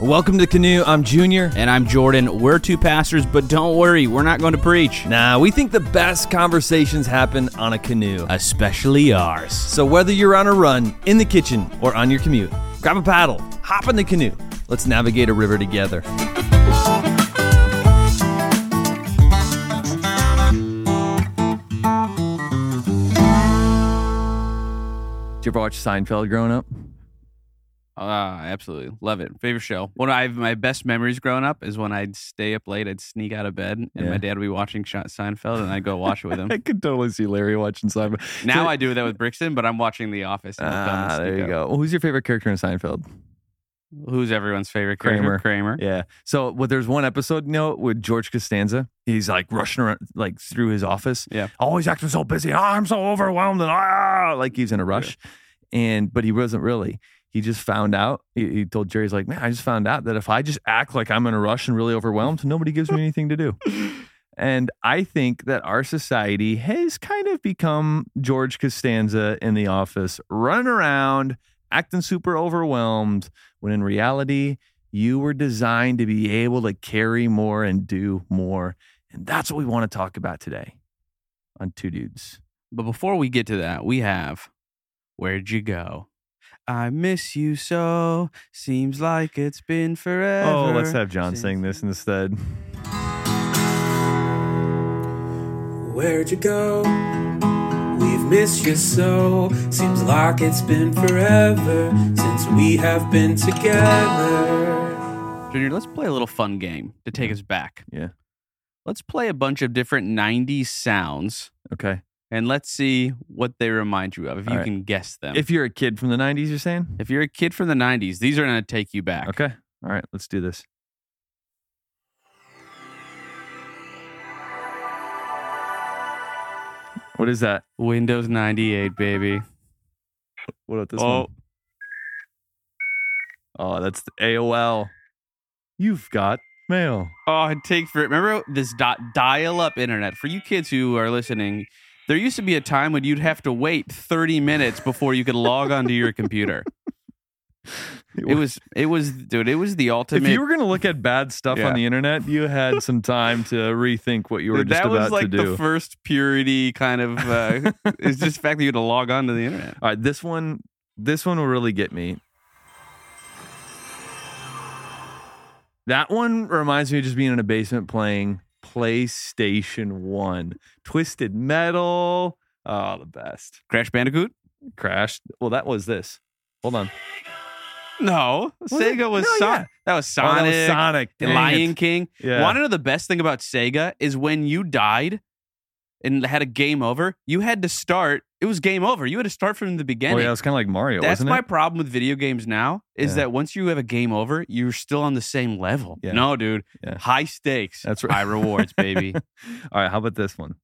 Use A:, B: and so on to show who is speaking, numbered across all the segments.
A: Welcome to Canoe. I'm Junior.
B: And I'm Jordan. We're two pastors, but don't worry, we're not going to preach.
A: Nah, we think the best conversations happen on a canoe.
B: Especially ours.
A: So whether you're on a run, in the kitchen, or on your commute, grab a paddle, hop in the canoe. Let's navigate a river together. Did you ever watch Seinfeld growing up?
B: Absolutely. Love it. Favorite show. My best memories growing up is when I'd stay up late, I'd sneak out of bed, and my dad would be watching Seinfeld, and I'd go watch it with him.
A: I could totally see Larry watching Seinfeld.
B: Now I do that with Brixton, but I'm watching The Office.
A: There you go. Well, who's your favorite character in Seinfeld?
B: Who's everyone's favorite character? Kramer.
A: Yeah. So there's one episode, with George Costanza. He's like rushing around, like through his office.
B: Yeah.
A: Always acting so busy. Oh, I'm so overwhelmed and like he's in a rush. Yeah. But he wasn't really. He just found out. He told Jerry, he's like, man, I just found out that if I just act like I'm in a rush and really overwhelmed, nobody gives me anything to do. And I think that our society has kind of become George Costanza in The Office, running around, acting super overwhelmed, when in reality, you were designed to be able to carry more and do more. And that's what we want to talk about today on Two Dudes.
B: But before we get to that, we have Where'd You Go? I miss you so, seems like it's been forever.
A: Oh, let's have John sing this instead.
C: Where'd you go? We've missed you so, seems like it's been forever since we have been together.
B: Junior, let's play a little fun game to take us back.
A: Yeah.
B: Let's play a bunch of different 90s sounds.
A: Okay.
B: And let's see what they remind you of, if you can guess them.
A: If you're a kid from the 90s, you're saying?
B: If you're a kid from the 90s, these are going to take you back.
A: Okay. All right, let's do this. What is that?
B: Windows 98, baby.
A: What about this one? Oh, that's the AOL. You've got mail.
B: Oh, it takes for it. Remember this dial-up internet? For you kids who are listening, there used to be a time when you'd have to wait 30 minutes before you could log onto your computer. It was the ultimate.
A: If you were going to look at bad stuff on the internet, you had some time to rethink what you were just about to do.
B: That was like the first purity kind of, it's just the fact that you had to log on to the internet.
A: All right, this one will really get me. That one reminds me of just being in a basement playing PlayStation 1. Twisted Metal. Oh, the best.
B: Crash Bandicoot?
A: Crash. Well, that was this. Hold on.
B: No. Sega was Sonic. That was Sonic.
A: Oh, that was Sonic.
B: Lion King.
A: Yeah.
B: Want to know the best thing about Sega is when you died and had a game over, you had to start. It was game over. You had to start from the beginning.
A: Oh, yeah, it was kind of like Mario,
B: That's
A: wasn't it?
B: my problem with video games now, is that once you have a game over, you're still on the same level.
A: Yeah.
B: No, dude.
A: Yeah.
B: High stakes.
A: That's right.
B: High rewards, baby.
A: All right, how about this one?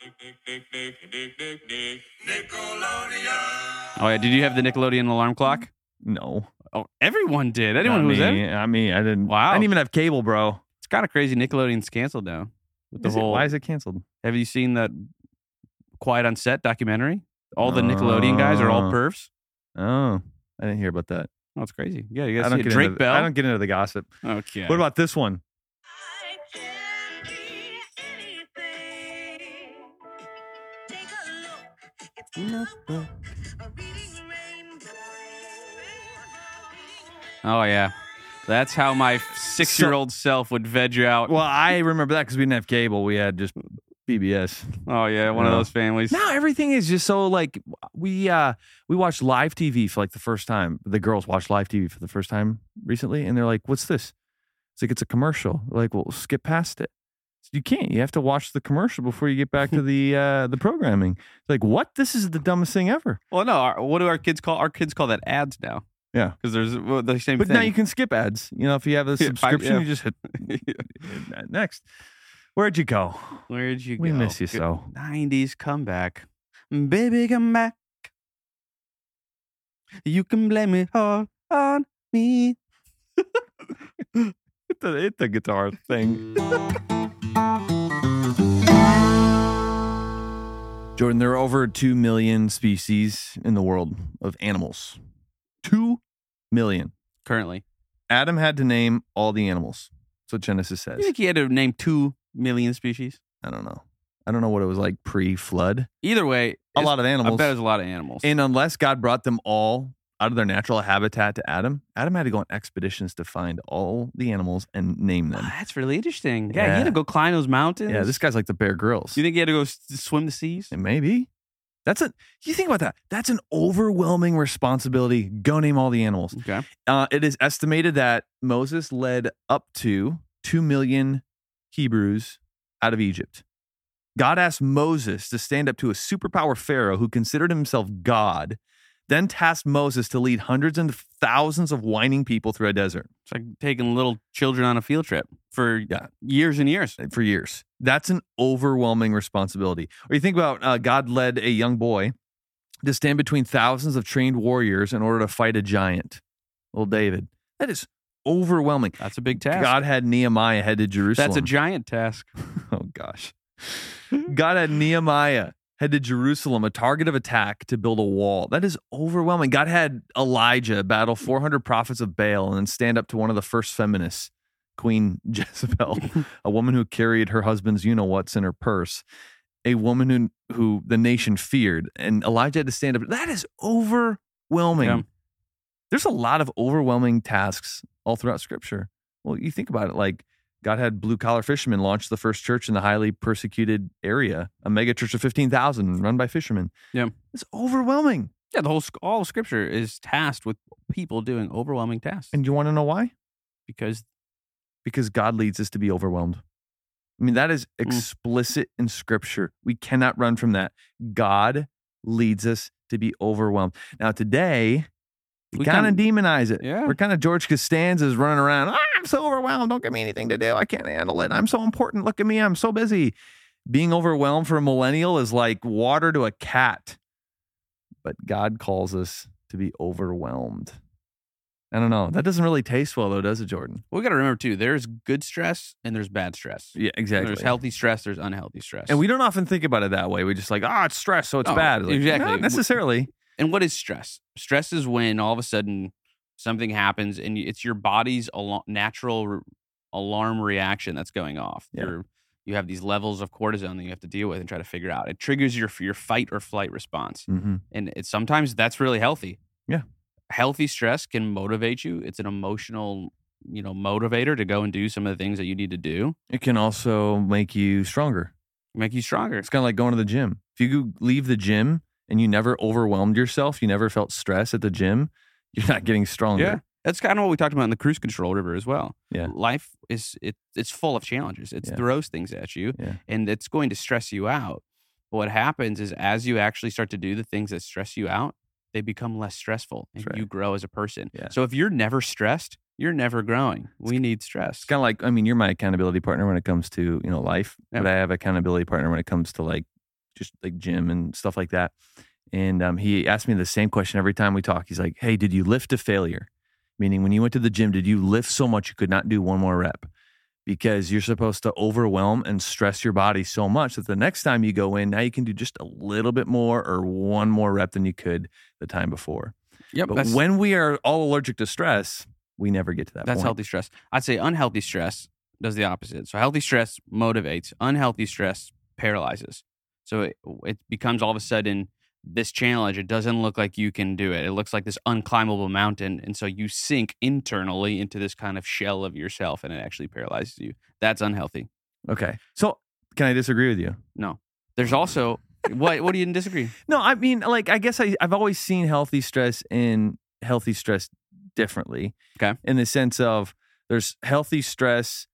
B: Oh, yeah. Did you have the Nickelodeon alarm clock?
A: No.
B: Oh, everyone did. Anyone who was in?
A: Not me. I didn't.
B: Wow.
A: I didn't even have cable, bro.
B: It's kind of crazy. Nickelodeon's canceled now. With the whole.
A: Why is it canceled?
B: Have you seen that Quiet on Set documentary? All the Nickelodeon guys are all pervs.
A: Oh, I didn't hear about that.
B: Oh, it's crazy. Yeah, you guys see it. Drake Bell.
A: I don't get into the gossip.
B: Okay.
A: What about this one?
B: Oh, yeah. That's how my 6-year-old self would veg out.
A: Well, I remember that because we didn't have cable. We had just PBS.
B: Oh, yeah. One of those families.
A: Now everything is just so like we watched live TV for like the first time. The girls watched live TV for the first time recently, and they're like, "What's this?" It's like, it's a commercial. We're like, well, skip past it. You can't. You have to watch the commercial before you get back to the programming. It's like, what? This is the dumbest thing ever.
B: Well, no. What do our kids call? Our kids call that ads now.
A: Yeah,
B: because there's the same
A: but
B: thing.
A: Now you can skip ads. If you have a subscription, you just hit next. Where'd you go?
B: Where'd you go?
A: We miss you so.
B: 90s comeback. Baby, come back. You can blame it all on me.
A: It's a guitar thing. Jordan, there are over 2 million species in the world of animals. 2 million.
B: Currently.
A: Adam had to name all the animals. That's what Genesis says.
B: You think he had to name 2 million species?
A: I don't know. I don't know what it was like pre-flood.
B: Either way,
A: A lot of animals.
B: I bet it was a lot of animals.
A: And unless God brought them all out of their natural habitat to Adam, Adam had to go on expeditions to find all the animals and name them.
B: That's really interesting. Yeah, he
A: Yeah.
B: had to go climb those mountains.
A: Yeah, this guy's like the Bear Grylls.
B: You think he had to go swim the seas?
A: And maybe. You think about that. That's an overwhelming responsibility. Go name all the animals.
B: Okay.
A: It is estimated that Moses led up to 2 million Hebrews out of Egypt. God asked Moses to stand up to a superpower Pharaoh who considered himself God, then tasked Moses to lead hundreds and thousands of whining people through a desert
B: It's like taking little children on a field trip for
A: Yeah.
B: years and years.
A: for years. That's an overwhelming responsibility. Or you think about God led a young boy to stand between thousands of trained warriors in order to fight a giant, little David. That is overwhelming.
B: That's a big task.
A: God had Nehemiah head to Jerusalem.
B: That's a giant task.
A: Oh, gosh. God had Nehemiah head to Jerusalem, a target of attack to build a wall. That is overwhelming. God had Elijah battle 400 prophets of Baal and then stand up to one of the first feminists, Queen Jezebel, a woman who carried her husband's you-know-whats in her purse, a woman who the nation feared. And Elijah had to stand up. That is overwhelming.
B: Yeah.
A: There's a lot of overwhelming tasks all throughout Scripture. Well, you think about it, like God had blue-collar fishermen launch the first church in the highly persecuted area, a mega church of 15,000 run by fishermen.
B: Yeah.
A: It's overwhelming.
B: Yeah, all of Scripture is tasked with people doing overwhelming tasks.
A: And you want to know why?
B: Because
A: Because God leads us to be overwhelmed. I mean, that is explicit in Scripture. We cannot run from that. God leads us to be overwhelmed. Now, today, we kind of demonize it.
B: Yeah.
A: We're kind of George Costanza's running around. I'm so overwhelmed. Don't give me anything to do. I can't handle it. I'm so important. Look at me. I'm so busy. Being overwhelmed for a millennial is like water to a cat. But God calls us to be overwhelmed. I don't know. That doesn't really taste well, though, does it, Jordan?
B: we got to remember, too, there's good stress and there's bad stress.
A: Yeah, exactly.
B: There's healthy stress, there's unhealthy stress.
A: And we don't often think about it that way. We just like, it's stress, so it's
B: Oh,
A: bad. Like,
B: exactly.
A: Not necessarily.
B: And what is stress? Stress is when all of a sudden something happens and it's your body's natural alarm reaction that's going off.
A: Yeah.
B: You have these levels of cortisone that you have to deal with and try to figure out. It triggers your fight or flight response.
A: Mm-hmm.
B: And sometimes that's really healthy.
A: Yeah.
B: Healthy stress can motivate you. It's an emotional, motivator to go and do some of the things that you need to do.
A: It can also make you stronger.
B: Make you stronger.
A: It's kind of like going to the gym. If you leave the gym and you never overwhelmed yourself, you never felt stress at the gym, you're not getting stronger.
B: Yeah. That's kind of what we talked about in the cruise control river as well.
A: Yeah.
B: Life it's full of challenges. It
A: Yeah.
B: throws things at you
A: Yeah.
B: and it's going to stress you out. But what happens is as you actually start to do the things that stress you out, they become less stressful and
A: That's right.
B: you grow as a person.
A: Yeah.
B: So if you're never stressed, you're never growing. We need stress.
A: It's kind of like, you're my accountability partner when it comes to, life.
B: Yeah.
A: But I have accountability partner when it comes to like, just like gym and stuff like that. And he asked me the same question every time we talk. He's like, hey, did you lift to failure? Meaning when you went to the gym, did you lift so much you could not do one more rep? Because you're supposed to overwhelm and stress your body so much that the next time you go in, now you can do just a little bit more or one more rep than you could the time before.
B: Yep.
A: But when we are all allergic to stress, we never get to that
B: That's
A: point.
B: healthy stress. I'd say unhealthy stress does the opposite. So healthy stress motivates. Unhealthy stress paralyzes. So it becomes all of a sudden this challenge. It doesn't look like you can do it. It looks like this unclimbable mountain. And so you sink internally into this kind of shell of yourself and it actually paralyzes you. That's unhealthy.
A: Okay. So can I disagree with you?
B: No. There's also, what do you disagree?
A: No, I mean, like, I guess I've always seen healthy stress and healthy stress differently.
B: Okay.
A: In the sense of there's healthy stress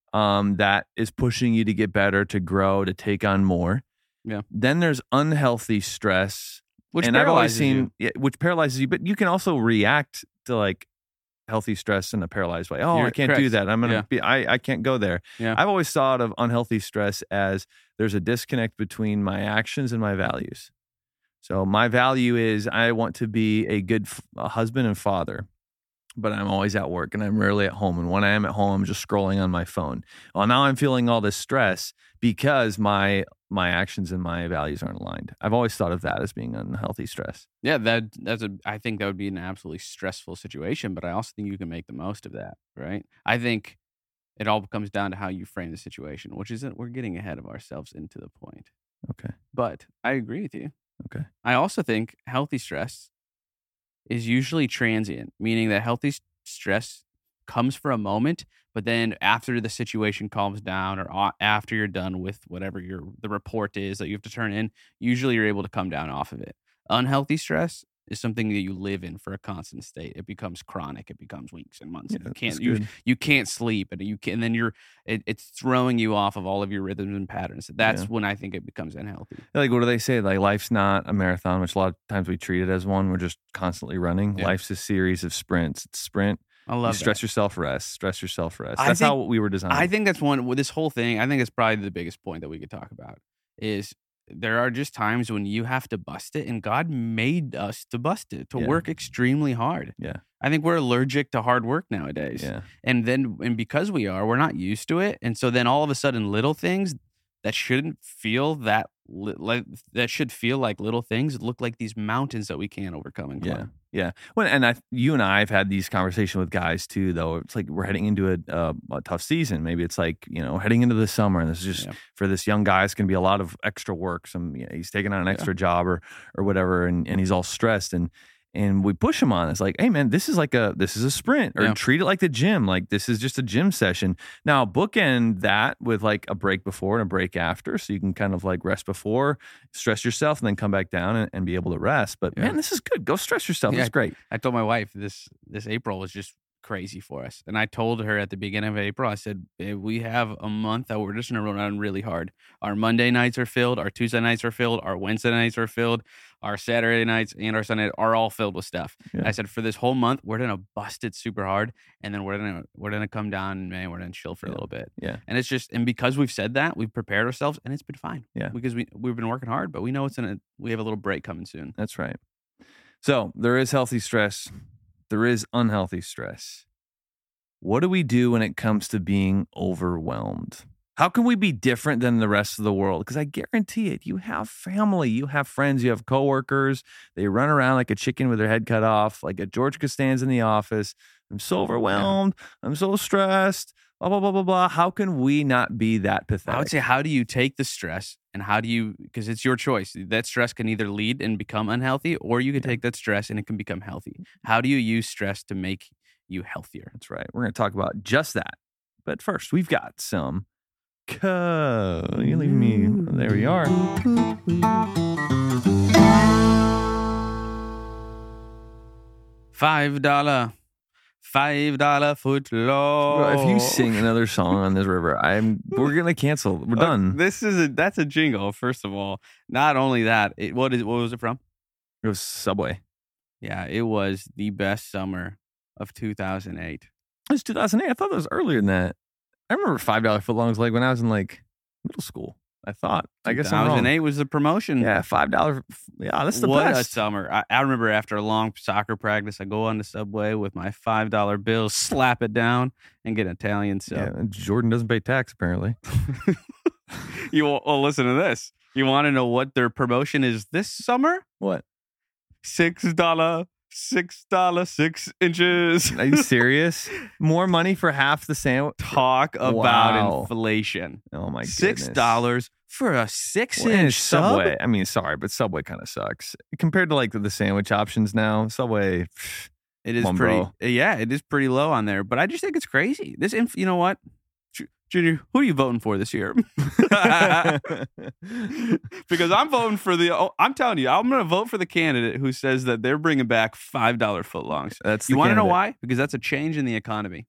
A: that is pushing you to get better, to grow, to take on more.
B: Yeah.
A: Then there's unhealthy stress,
B: Which
A: and I've always
B: paralyzes
A: seen
B: you.
A: yeah, which paralyzes you. But you can also react to like healthy stress in a paralyzed way. Oh,
B: You're
A: I can't do
B: correct.
A: that. I'm gonna
B: Yeah.
A: be. I can't go there.
B: Yeah.
A: I've always thought of unhealthy stress as there's a disconnect between my actions and my values. So my value is I want to be a good husband and father. but I'm always at work and I'm rarely at home. And when I am at home, I'm just scrolling on my phone. Well, now I'm feeling all this stress because my actions and my values aren't aligned. I've always thought of that as being unhealthy stress.
B: Yeah, I think that would be an absolutely stressful situation, but I also think you can make the most of that, right? I think it all comes down to how you frame the situation, which is that we're getting ahead of ourselves into the point.
A: Okay.
B: But I agree with you.
A: Okay.
B: I also think healthy stress is usually transient, meaning that healthy stress comes for a moment, but then after the situation calms down or after you're done with whatever the report is that you have to turn in, usually you're able to come down off of it. Unhealthy stress is something that you live in for a constant state. It becomes chronic. It becomes weeks and months. And you can't sleep, and then it's throwing you off of all of your rhythms and patterns. That's when I think it becomes unhealthy.
A: Like, what do they say? Like, life's not a marathon, which a lot of times we treat it as one. We're just constantly running.
B: Yeah.
A: Life's a series of sprints. It's sprint.
B: I love
A: you stress
B: that.
A: yourself, rest. Stress yourself, rest. That's how we were designed.
B: I think that's this whole thing. I think it's probably the biggest point that we could talk about is there are just times when you have to bust it, and God made us to bust it, to work extremely hard.
A: Yeah.
B: I think we're allergic to hard work nowadays.
A: Yeah.
B: And because we're not used to it. And so then all of a sudden little things that shouldn't feel that should feel like little things look like these mountains that we can't overcome and climb.
A: Yeah. Well, you and I have had these conversations with guys too, though. It's like we're heading into a tough season. Maybe it's like, heading into the summer, and this is just for this young guy, it's going to be a lot of extra work. He's taking on an extra job or whatever, and he's all stressed. And we push him on. It's like, hey man, this is a sprint, or treat it like the gym. Like, this is just a gym session. Now bookend that with like a break before and a break after, so you can kind of like rest before, stress yourself, and then come back down and be able to rest. But man, this is good. Go stress yourself. It's great.
B: I told my wife this April was just crazy for us. And I told her at the beginning of April, I said, we have a month that we're just going to run really hard. Our Monday nights are filled. Our Tuesday nights are filled. Our Wednesday nights are filled. Our Saturday nights and our Sunday are all filled with stuff. Yeah. I said, for this whole month, we're going to bust it super hard. And then we're going to come down in May. We're going to chill for a little bit.
A: Yeah.
B: And it's just, and because we've said that, we've prepared ourselves, and it's been fine.
A: Yeah.
B: Because we've been working hard, but we know we have a little break coming soon.
A: That's right. So there is healthy stress. There is unhealthy stress. What do we do when it comes to being overwhelmed? How can we be different than the rest of the world? Because I guarantee it, you have family, you have friends, you have coworkers. They run around like a chicken with their head cut off, like a George Costanza in the office. I'm so overwhelmed. I'm so stressed. Blah, blah, blah, blah, blah. How can we not be that pathetic?
B: I would say, how do you take the stress and because it's your choice. That stress can either lead and become unhealthy, or you can take that stress and it can become healthy. How do you use stress to make you healthier?
A: That's right. We're going to talk about just that. But first, we've got some. You leave me. There we are.
B: $5 foot long.
A: If you sing another song on this river, we're gonna cancel. We're done.
B: That's a jingle. First of all, not only that, what was it from?
A: It was Subway.
B: Yeah, it was the best summer of 2008.
A: It was 2008. I thought that was earlier than that. I remember $5 footlongs like when I was in like middle school. I thought. I guess I'm wrong.
B: 2008 was the promotion.
A: Yeah, $5. Yeah, that's the
B: best. What a
A: summer.
B: I remember after a long soccer practice, I go on the Subway with my $5 bill, slap it down, and get an Italian sub.
A: Yeah, Jordan doesn't pay tax, apparently.
B: Listen to this. You want to know what their promotion is this summer?
A: What?
B: $6, 6 inches.
A: Are you serious? More money for half the sandwich?
B: Talk about inflation.
A: Oh my goodness.
B: $6 for a 6-inch
A: Subway. I mean, sorry, but Subway kind of sucks compared to like the sandwich options now. Subway,
B: it is it is pretty low on there. But I just think it's crazy. You know what? Junior, who are you voting for this year? Because I'm voting for I'm telling you, I'm going to vote for the candidate who says that they're bringing back $5 footlongs. You want to know why? Because that's a change in the economy.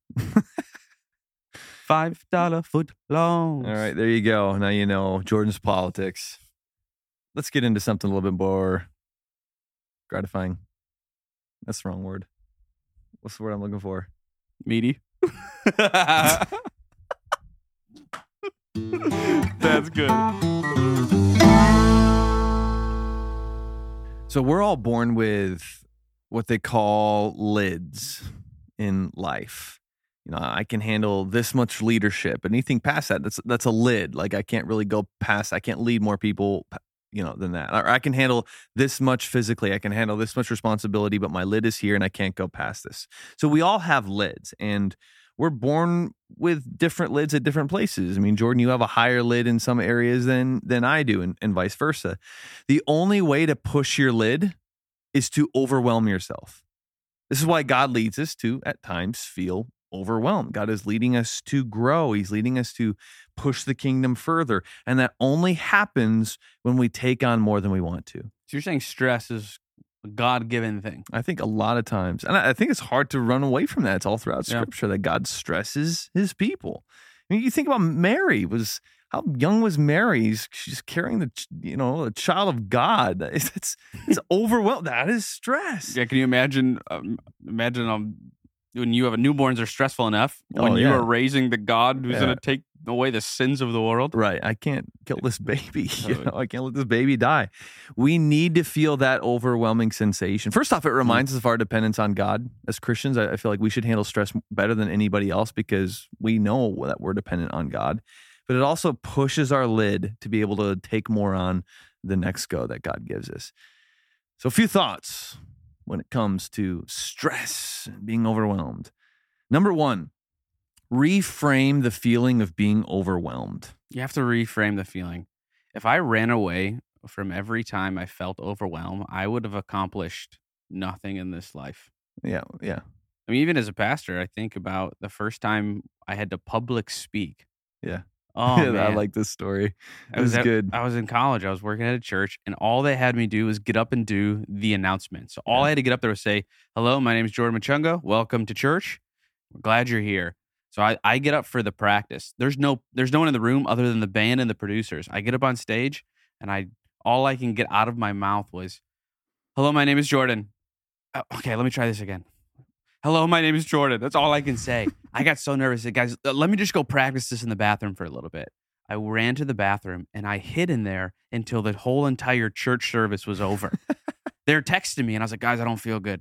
B: $5 footlongs.
A: All right, there you go. Now you know Jordan's politics. Let's get into something a little bit more gratifying. That's the wrong word. What's the word I'm looking for?
B: Meaty. That's good.
A: So we're all born with what they call lids. in life. I can handle this much leadership. Anything past that, that's a lid. Like I can't really go past. I can't lead more people, than that. Or I can handle this much physically. I can handle this much responsibility, but my lid is here and I can't go past this. So we all have lids, and we're born with different lids at different places. I mean, Jordan, you have a higher lid in some areas than I do, and vice versa. The only way to push your lid is to overwhelm yourself. This is why God leads us to, at times, feel overwhelmed. God is leading us to grow. He's leading us to push the kingdom further. And that only happens when we take on more than we want to.
B: So you're saying stress is a God-given thing?
A: I think a lot of times, and I think it's hard to run away from that. It's all throughout Scripture that God stresses his people. I mean, you think about Mary. How young was Mary? She's carrying the child of God. It's overwhelmed. That is stress.
B: Yeah, can you imagine? When you have newborns are stressful enough. When you are raising the God who's going to take away the sins of the world.
A: Right. I can't kill this baby. I can't let this baby die. We need to feel that overwhelming sensation. First off, it reminds us of our dependence on God. As Christians, I feel like we should handle stress better than anybody else because we know that we're dependent on God. But it also pushes our lid to be able to take more on the next go that God gives us. So a few thoughts when it comes to stress and being overwhelmed. Number one, reframe the feeling of being overwhelmed.
B: You have to reframe the feeling. If I ran away from every time I felt overwhelmed, I would have accomplished nothing in this life.
A: Yeah.
B: I mean, even as a pastor, I think about the first time I had to public speak.
A: Yeah.
B: Oh, man.
A: I like this story. It was good.
B: I was in college. I was working at a church, and all they had me do was get up and do the announcement. So all I had to get up there was say, "Hello, my name is Jordan Machunga. Welcome to church. We're glad you're here." So I get up for the practice. There's no one in the room other than the band and the producers. I get up on stage, and all I can get out of my mouth was, "Hello, my name is Jordan." Okay, let me try this again. "Hello, my name is Jordan." That's all I can say. I got so nervous. Guys, let me just go practice this in the bathroom for a little bit. I ran to the bathroom and I hid in there until the whole entire church service was over. They're texting me and I was like, "Guys, I don't feel good."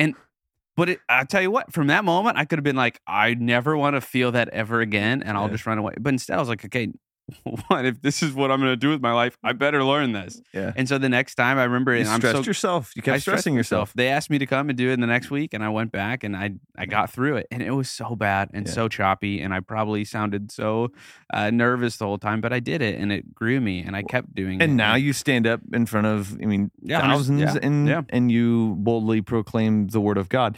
B: But I'll tell you what, from that moment, I could have been like, I never want to feel that ever again, and I'll just run away. But instead, I was like, okay, what if this is what I'm going to do with my life? I better learn this.
A: Yeah.
B: And so the next time I remember,
A: you stressed yourself. You kept stressing yourself.
B: They asked me to come and do it the next week, and I went back and I got through it. And it was so bad and so choppy, and I probably sounded so nervous the whole time, but I did it, and it grew me, and I kept doing it.
A: And now you stand up in front of, thousands, and you boldly proclaim the word of God.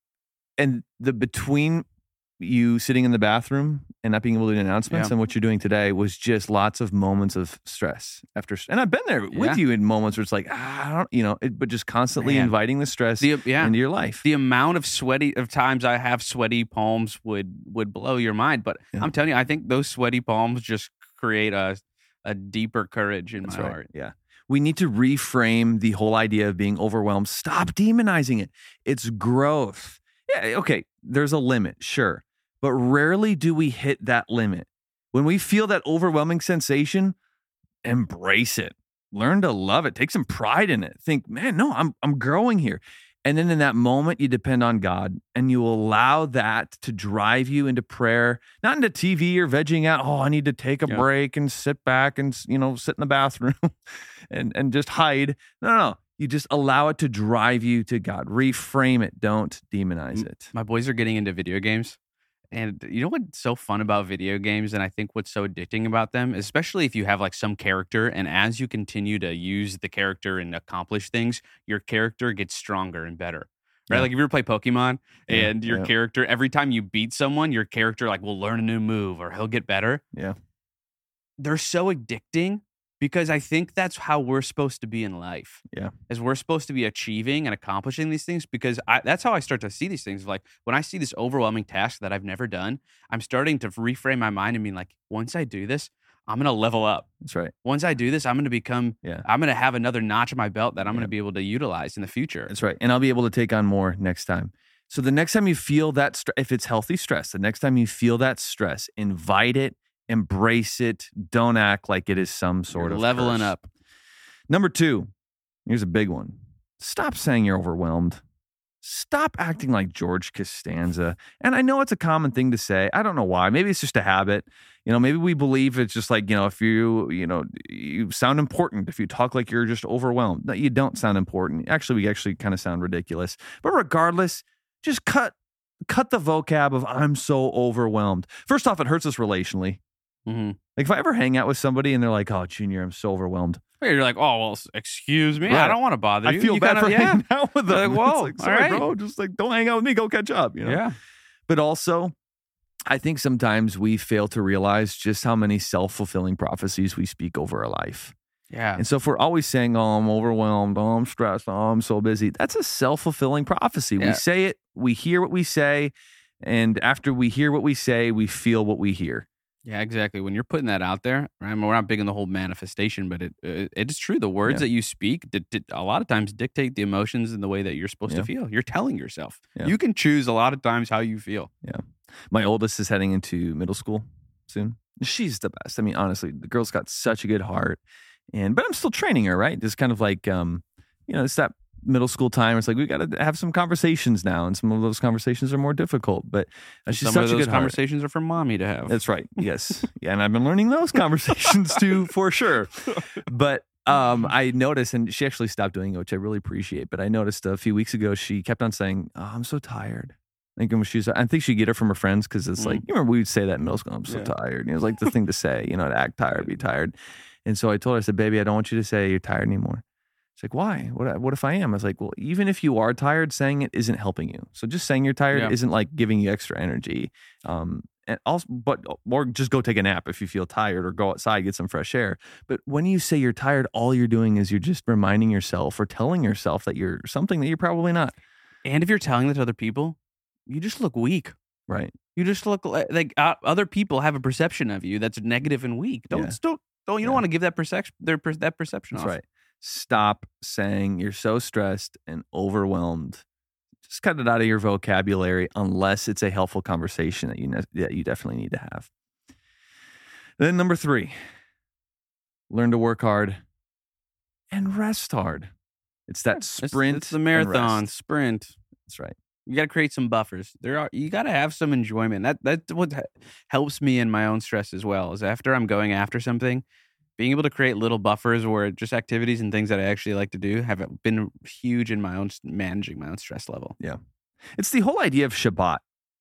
A: And between you sitting in the bathroom and not being able to do announcements and what you're doing today was just lots of moments of stress and I've been there with you in moments where it's like, but just constantly inviting the stress into your life.
B: The amount of times I have sweaty palms would blow your mind. But I'm telling you, I think those sweaty palms just create a deeper courage in my heart.
A: Yeah. We need to reframe the whole idea of being overwhelmed. Stop demonizing it. It's growth. Yeah, okay, there's a limit, sure. But rarely do we hit that limit. When we feel that overwhelming sensation, embrace it. Learn to love it. Take some pride in it. Think, man, no, I'm growing here. And then in that moment, you depend on God and you allow that to drive you into prayer, not into TV or vegging out. Oh, I need to take a break and sit back and, sit in the bathroom and just hide. No. You just allow it to drive you to God. Reframe it. Don't demonize it.
B: My boys are getting into video games. And you know what's so fun about video games, and I think what's so addicting about them, especially if you have like some character, and as you continue to use the character and accomplish things, your character gets stronger and better. Right? Like if you ever play Pokemon and your character, every time you beat someone, your character like will learn a new move or he'll get better.
A: Yeah.
B: They're so addicting. Because I think that's how we're supposed to be in life.
A: Yeah.
B: Is we're supposed to be achieving and accomplishing these things because that's how I start to see these things. Like when I see this overwhelming task that I've never done, I'm starting to reframe my mind and being like, once I do this, I'm going to level up.
A: That's right.
B: Once I do this, I'm going to become, I'm going to have another notch in my belt that I'm going to be able to utilize in the future.
A: That's right. And I'll be able to take on more next time. So the next time you feel that, if it's healthy stress, the next time you feel that stress, invite it. Embrace it. Don't act like it is some sort of
B: leveling
A: curse.
B: up.
A: Number 2, here's a big one. Stop saying you're overwhelmed. Stop acting like George Costanza. And I know it's a common thing to say. I don't know why. Maybe it's just a habit. Maybe we believe it's just like, if you sound important, if you talk like you're just overwhelmed. No, you don't sound important. Actually, we actually kind of sound ridiculous. But regardless, just cut the vocab of I'm so overwhelmed. First off, it hurts us relationally.
B: Mm-hmm.
A: Like if I ever hang out with somebody and they're like, oh, Junior, I'm so overwhelmed.
B: You're like, oh, well, excuse me.
A: Right.
B: I don't want to bother you.
A: I feel bad for hanging out with them.
B: Like, whoa,
A: it's like, sorry,
B: all right.
A: bro. Just like, don't hang out with me. Go catch up.
B: Yeah.
A: But also, I think sometimes we fail to realize just how many self-fulfilling prophecies we speak over our life.
B: Yeah.
A: And so if we're always saying, oh, I'm overwhelmed, oh, I'm stressed, oh, I'm so busy, that's a self-fulfilling prophecy. Yeah. We say it, we hear what we say, and after we hear what we say, we feel what we hear.
B: Yeah, exactly. When you're putting that out there, right? I mean, we're not big in the whole manifestation, but it is true. The words that you speak a lot of times dictate the emotions and the way that you're supposed to feel. You're telling yourself. Yeah. You can choose a lot of times how you feel.
A: Yeah. My oldest is heading into middle school soon. She's the best. I mean, honestly, the girl's got such a good heart. But I'm still training her, right? Just kind of like, it's that middle school time. It's like, we got to have some conversations now. And some of those conversations are more difficult. But she's such a good
B: conversations are for mommy to have.
A: That's right. Yes. Yeah. And I've been learning those conversations too, for sure. But I noticed, and she actually stopped doing it, which I really appreciate. But I noticed a few weeks ago, she kept on saying, oh, I'm so tired. I think she'd get it from her friends because it's like, you remember we would say that in middle school, I'm so tired. And it was like the thing to say, to act tired, be tired. And so I told her, I said, baby, I don't want you to say you're tired anymore. She's like, why? What if I am? I was like, well, even if you are tired, saying it isn't helping you. So just saying you're tired isn't like giving you extra energy. And also, or just go take a nap if you feel tired, or go outside, get some fresh air. But when you say you're tired, all you're doing is you're just reminding yourself or telling yourself that you're something that you're probably not.
B: And if you're telling that to other people, you just look weak.
A: Right.
B: You just look like other people have a perception of you that's negative and weak. Don't want to give that perception
A: That's
B: off.
A: Right. Stop saying you're so stressed and overwhelmed. Just cut it out of your vocabulary unless it's a helpful conversation that you definitely need to have. Then number 3, learn to work hard and rest hard. It's that sprint.
B: It's the marathon sprint.
A: That's right.
B: You got to create some buffers. You got to have some enjoyment. That's what helps me in my own stress as well. Is after I'm going after something, being able to create little buffers where just activities and things that I actually like to do have been huge in managing my own stress level.
A: Yeah. It's the whole idea of Shabbat.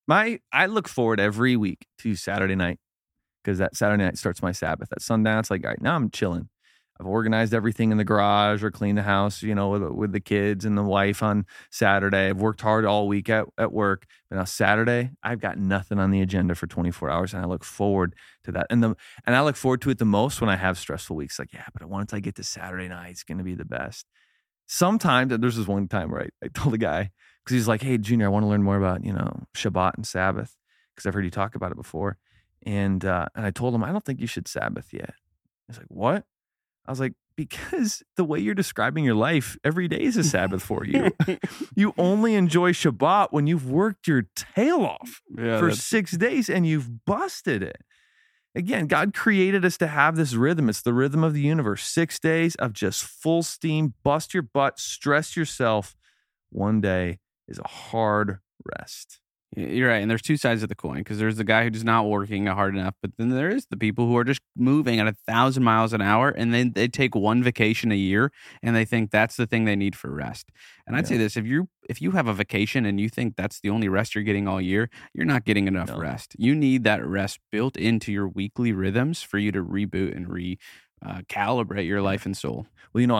A: I look forward every week to Saturday night because that Saturday night starts my Sabbath. At sundown, it's like, all right, now I'm chilling. I've organized everything in the garage or cleaned the house, with the kids and the wife on Saturday. I've worked hard all week at work. But now Saturday, I've got nothing on the agenda for 24 hours. And I look forward to that. And I look forward to it the most when I have stressful weeks. Like, yeah, but once I get to Saturday night, it's going to be the best. Sometimes, there's this one time where I told a guy, because he's like, hey, Junior, I want to learn more about, Shabbat and Sabbath, because I've heard you talk about it before. And I told him, I don't think you should Sabbath yet. He's like, what? I was like, because the way you're describing your life, every day is a Sabbath for you. You only enjoy Shabbat when you've worked your tail off for 6 days and you've busted it. Again, God created us to have this rhythm. It's the rhythm of the universe. 6 days of just full steam, bust your butt, stress yourself. 1 day is a hard rest.
B: You're right. And there's two sides of the coin, because there's the guy who's not working hard enough, but then there is the people who are just moving at 1,000 miles an hour, and then they take one vacation a year and they think that's the thing they need for rest. And I'd say this, if you have a vacation and you think that's the only rest you're getting all year, you're not getting enough rest. You need that rest built into your weekly rhythms for you to reboot and calibrate your life and soul.
A: Well,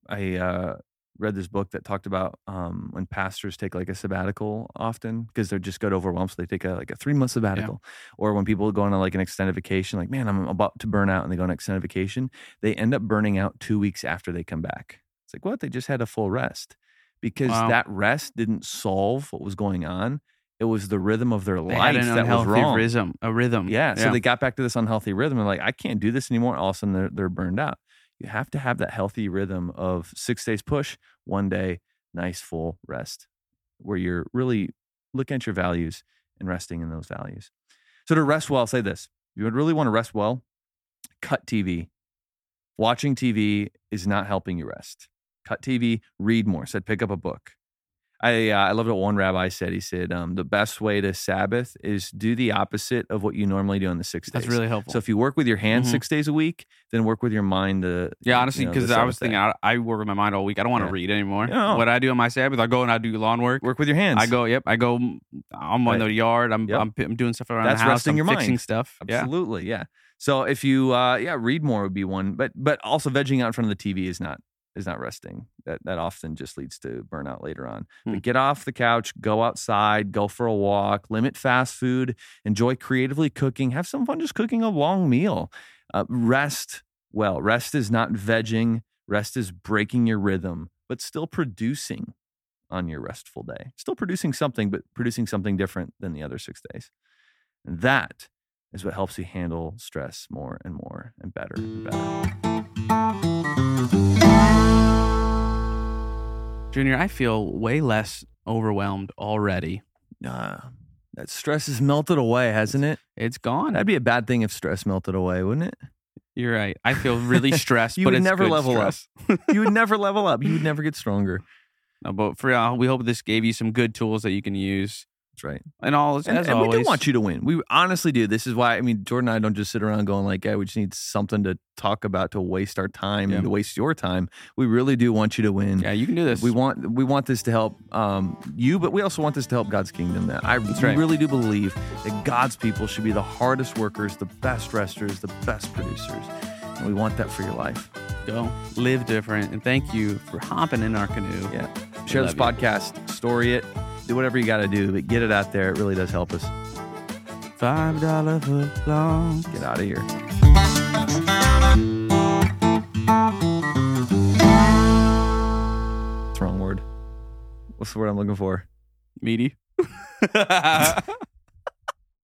A: I read this book that talked about when pastors take like a sabbatical often because they're just got overwhelmed. So they take a 3-month sabbatical. Or when people go on like an extended vacation, like, man, I'm about to burn out, and they go on an extended vacation, they end up burning out 2 weeks after they come back. It's like, what? They just had a full rest because that rest didn't solve what was going on. It was the rhythm of their life that was wrong.
B: A rhythm.
A: Yeah. So they got back to this unhealthy rhythm and like, I can't do this anymore. All of a sudden they're burned out. You have to have that healthy rhythm of 6 days push, 1 day, nice full rest, where you're really looking at your values and resting in those values. So to rest well, I'll say this. If you would really want to rest well, cut TV. Watching TV is not helping you rest. Cut TV, read more. Said pick up a book. I loved what one rabbi said. He said, the best way to Sabbath is do the opposite of what you normally do on the 6 days.
B: That's really helpful.
A: So if you work with your hands 6 days a week, then work with your mind.
B: Yeah, honestly, because I was thinking, I work with my mind all week. I don't want to read anymore.
A: No.
B: What I do on my Sabbath, I go and I do lawn work.
A: Work with your hands.
B: I go. I'm in the yard. I'm doing stuff around
A: That's
B: the house.
A: resting
B: I'm
A: your
B: fixing
A: mind.
B: stuff.
A: Absolutely, yeah. So if you read more would be one, but also vegging out in front of the TV is not resting. That often just leads to burnout later on. But get off the couch, go outside, go for a walk, limit fast food, enjoy creatively cooking, have some fun just cooking a long meal. Rest well. Rest is not vegging. Rest is breaking your rhythm, but still producing on your restful day. Still producing something, but producing something different than the other 6 days. And that is what helps you handle stress more and more and better and better.
B: Junior, I feel way less overwhelmed already.
A: That stress has melted away, hasn't it?
B: It's gone.
A: That'd be a bad thing if stress melted away, wouldn't it?
B: You're right. I feel really stressed,
A: You
B: but
A: would
B: it's
A: never
B: good
A: level
B: stress.
A: up. You would never level up. You would never get stronger.
B: No, but for y'all, we hope this gave you some good tools that you can use.
A: That's right.
B: And as
A: And
B: always,
A: we do want you to win. We honestly do. This is why, Jordan and I don't just sit around going like, we just need something to talk about to waste our time and to waste your time. We really do want you to win.
B: Yeah, you can do this.
A: We want this to help you, but we also want this to help God's kingdom. We really do believe that God's people should be the hardest workers, the best resters, the best producers. And we want that for your life.
B: Go live different. And thank you for hopping in our canoe.
A: Yeah. Share this podcast, story it, do whatever you got to do, but get it out there. It really does help us.
B: $5 foot long.
A: Get out of here. What's the wrong word? What's the word I'm looking for?
B: Meaty.